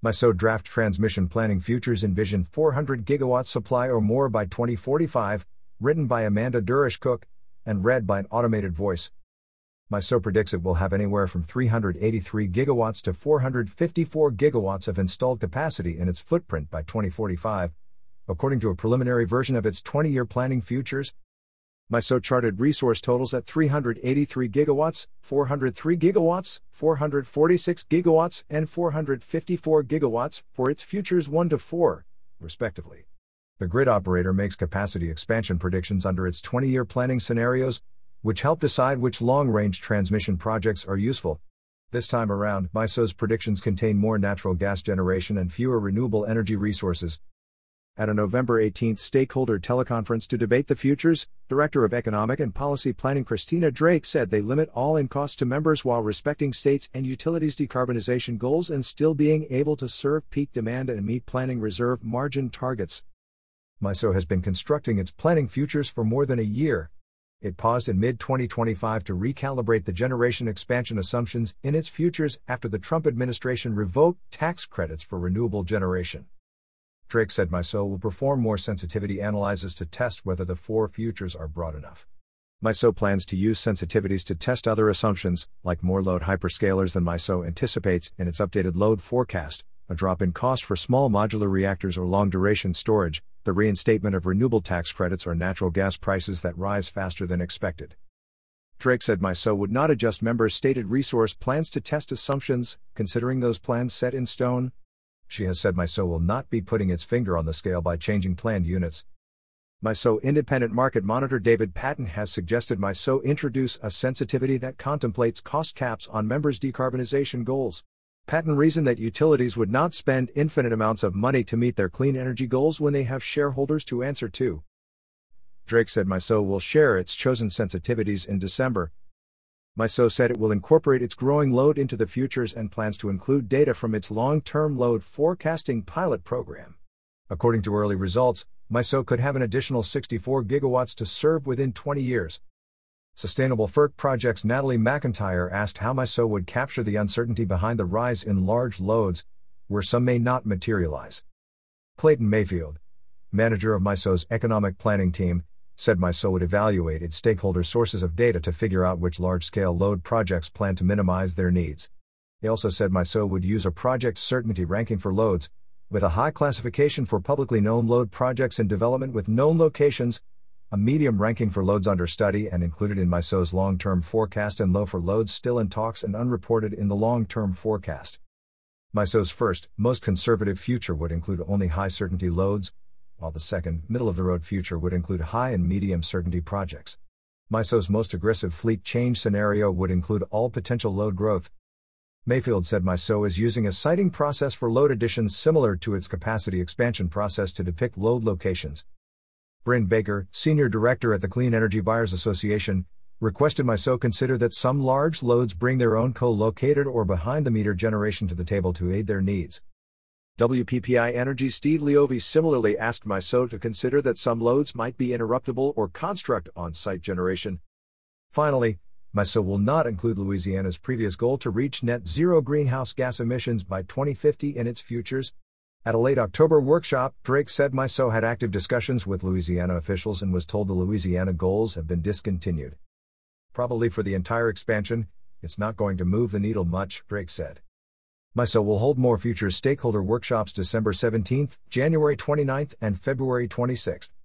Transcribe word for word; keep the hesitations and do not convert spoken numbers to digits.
MISO draft transmission planning futures envision four hundred gigawatts supply or more by twenty forty-five, written by Amanda Durish-Cook, and read by an automated voice. MISO predicts it will have anywhere from three hundred eighty-three gigawatts to four hundred fifty-four gigawatts of installed capacity in its footprint by twenty forty-five, according to a preliminary version of its twenty-year planning futures. MISO charted resource totals at three hundred eighty-three gigawatts, four hundred three gigawatts, four hundred forty-six gigawatts, and four hundred fifty-four gigawatts for its futures one to four, respectively. The grid operator makes capacity expansion predictions under its twenty-year planning scenarios, which help decide which long-range transmission projects are useful. This time around, MISO's predictions contain more natural gas generation and fewer renewable energy resources. At a November eighteenth stakeholder teleconference to debate the futures, Director of Economic and Policy Planning Christina Drake said they limit all-in costs to members while respecting states and utilities' decarbonization goals and still being able to serve peak demand and meet planning reserve margin targets. MISO has been constructing its planning futures for more than a year. It paused in mid twenty twenty-five to recalibrate the generation expansion assumptions in its futures after the Trump administration revoked tax credits for renewable generation. Drake said MISO will perform more sensitivity analyses to test whether the four futures are broad enough. MISO plans to use sensitivities to test other assumptions, like more load hyperscalers than MISO anticipates in its updated load forecast, a drop in cost for small modular reactors or long-duration storage, the reinstatement of renewable tax credits or natural gas prices that rise faster than expected. Drake said MISO would not adjust members' stated resource plans to test assumptions, considering those plans set in stone. She has said MISO will not be putting its finger on the scale by changing planned units. MISO independent market monitor David Patton has suggested MISO introduce a sensitivity that contemplates cost caps on members' decarbonization goals. Patton reasoned that utilities would not spend infinite amounts of money to meet their clean energy goals when they have shareholders to answer to. Drake said MISO will share its chosen sensitivities in December. MISO said it will incorporate its growing load into the futures and plans to include data from its long-term load forecasting pilot program. According to early results, MISO could have an additional sixty-four gigawatts to serve within twenty years. Sustainable F E R C Project's Natalie McIntyre asked how MISO would capture the uncertainty behind the rise in large loads, where some may not materialize. Clayton Mayfield, manager of MISO's economic planning team, said MISO would evaluate its stakeholder sources of data to figure out which large-scale load projects plan to minimize their needs. He also said MISO would use a project certainty ranking for loads, with a high classification for publicly known load projects in development with known locations, a medium ranking for loads under study and included in MISO's long-term forecast, and low for loads still in talks and unreported in the long-term forecast. MISO's first, most conservative future would include only high-certainty loads, while the second, middle-of-the-road future would include high and medium certainty projects. MISO's most aggressive fleet change scenario would include all potential load growth. Mayfield said MISO is using a siting process for load additions similar to its capacity expansion process to depict load locations. Bryn Baker, senior director at the Clean Energy Buyers Association, requested MISO consider that some large loads bring their own co-located or behind-the-meter generation to the table to aid their needs. W P P I Energy's Steve Leovy similarly asked MISO to consider that some loads might be interruptible or construct on-site generation. Finally, MISO will not include Louisiana's previous goal to reach net zero greenhouse gas emissions by twenty fifty in its futures. At a late October workshop, Drake said MISO had active discussions with Louisiana officials and was told the Louisiana goals have been discontinued. Probably for the entire expansion, it's not going to move the needle much, Drake said. MISO will hold more futures stakeholder workshops December seventeenth, January twenty-ninth, and February twenty-sixth.